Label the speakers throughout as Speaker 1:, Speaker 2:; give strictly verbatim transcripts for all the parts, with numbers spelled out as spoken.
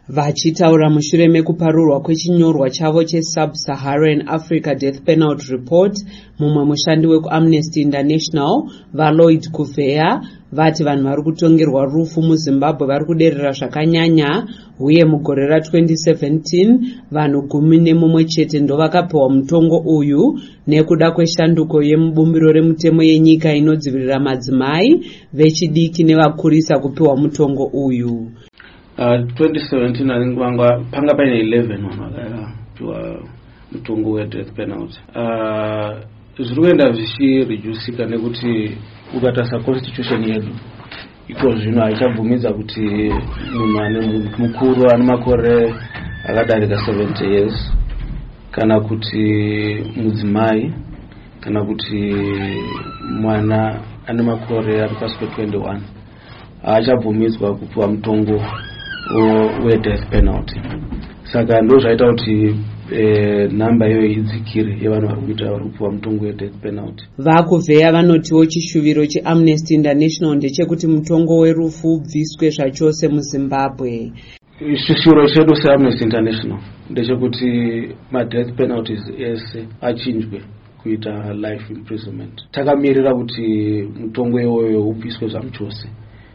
Speaker 1: Vachitaura mushure mekuparurwa kwechinyorwa chavo che-Sub-Saharan Africa Death Penalty Report, mumwe mushandi weku-Amnesty International vaLloyd Kuvea vati vanhu vari kutongerwa rufu muZimbabwe vari kuderera zvakanyanya, uye mugore ra-twenty seventeen vanhu gumi nemumwe chete ndo vakapiwa mutongo uyu nekuda kweshanduko yemubumbiro remutemo yenyika inodzivirira madzimai vechidiki nevakurisa kupiwa mutongo uyu.
Speaker 2: Uh, twenty seventeen I think vanga panga paine eleven vanhu vakapiwa mutongo we-death penalty. Uh, zviri kuenda zvichireducika nekuti ukatarisa constitution yedu iko zvino haichabvumidza kuti munhu ane mukuru ane makore akadarika seventy years kana kuti mudzimai kana kuti mwana ane makore ari pasi pe-twenty-one haachabvumidzwa kupiwa mutongo we-death penalty. Saka ndo zvaita kuti E, namba iyo idzikire yevanhu vari kuita vari kupiwa mutongo we-death penalty.
Speaker 1: VaKuvea vanotiwo chishuviro che-Amnesty International ndechekuti mutongo werufu ubviswe zvachose muZimbabwe.
Speaker 2: Chishuviro chedu se-Amnesty International ndechekuti ma-death penalties ese achinjwe kuita life imprisonment. Takamirira kuti mutongo iwoyo ubviswe zvachose.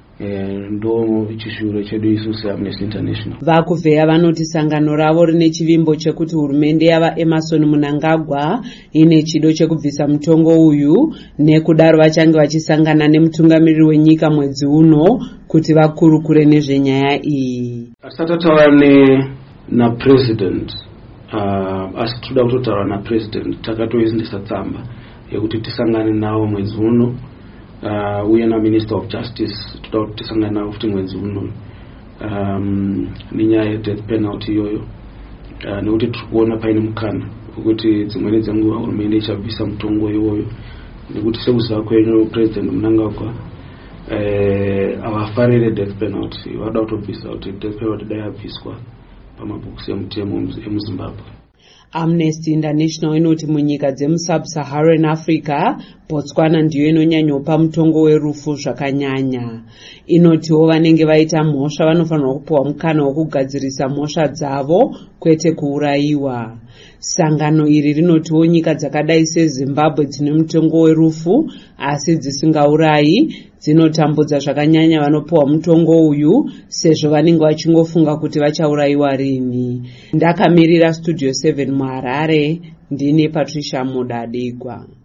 Speaker 2: ndo chishuviro chedu isu se-Amnesty International.
Speaker 1: VaKuvea vanoti sangano ravo rine chivimbo chekuti hurumende yava Emerson Mnangagwa ine chido chekubvisa mutongo uyu, nekudaro vachange vachisangana nemutungamiriri wenyika mwedzi uno kuti vakurukure nezvenyaya iyi.
Speaker 2: Asatataura napresident uh, asi toda kutotaura napresident takatoisindisa tsamba yekuti tisangane navo mwedzi uno. Uh, uye na Minister of Justice toda kuti tisangane navo futi mwedzi uno um, nenyaya ye-death penalty iyoyo, uh, nekuti tiri kuona paine mukana wekuti dzimweni dzenguva hurumende ichabvisa mutongo iwoyo nekuti sekuziva kwenyu President Mnangagwa havafarire uh, death penalty, vada kutobvisa kuti death penalty dai yabviswa pamabhokisi emutemo emuZimbabwe.
Speaker 1: Amnesty International inoti munyika dzemu-Sub-Saharan Africa, Botswana ndiyo inonyanyopa mutongo werufu zvakanyanya. Inotiwo vanenge vaita mhosva vanofanirwa kupiwa mukana wokugadzirisa mhosva dzavo kwete kuurayiwa. Sangano iri rinotiwo nyika dzakadai seZimbabwe dzine mutongo werufu asi dzisingaurayi dzinotambudza zvakanyanya vanopiwa mutongo uyu sezvo vanenge vachingofunga kuti vachaurayiwa rini. Ndakamirira Studio seven muHarare, ndine Patricia Mudadikwa.